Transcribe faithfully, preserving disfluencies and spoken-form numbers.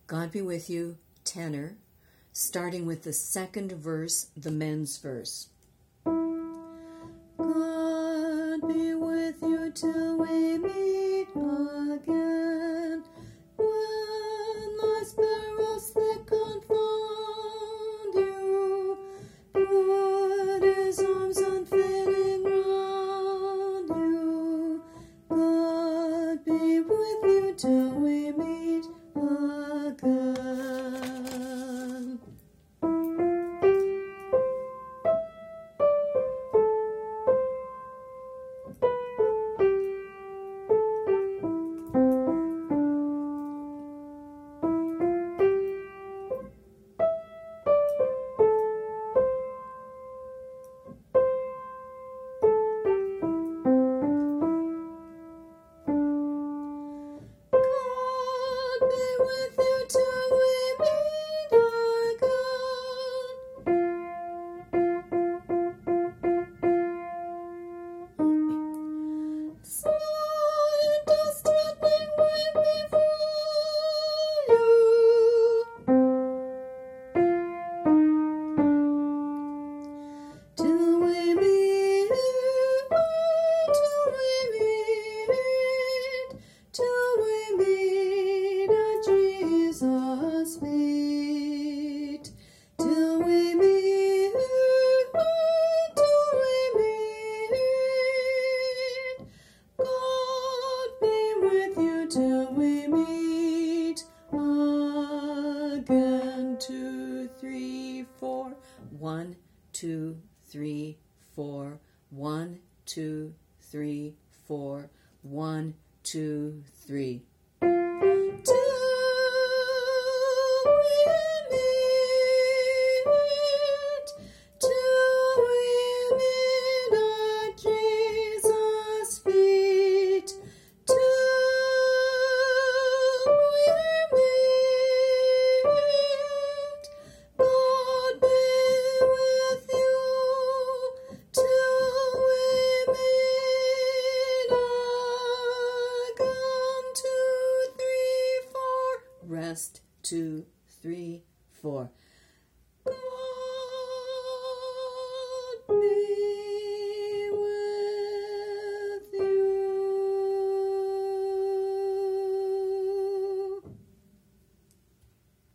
God Be With You, tenor, starting with the second verse, the men's verse. God be with you till we meet again, when life's perils thick confound you, put his arms unfailing round you. God be with you till we meet again. Till we meet again. Two, three, four. One, two, three, four. One, two, three, four. One, two, three. Two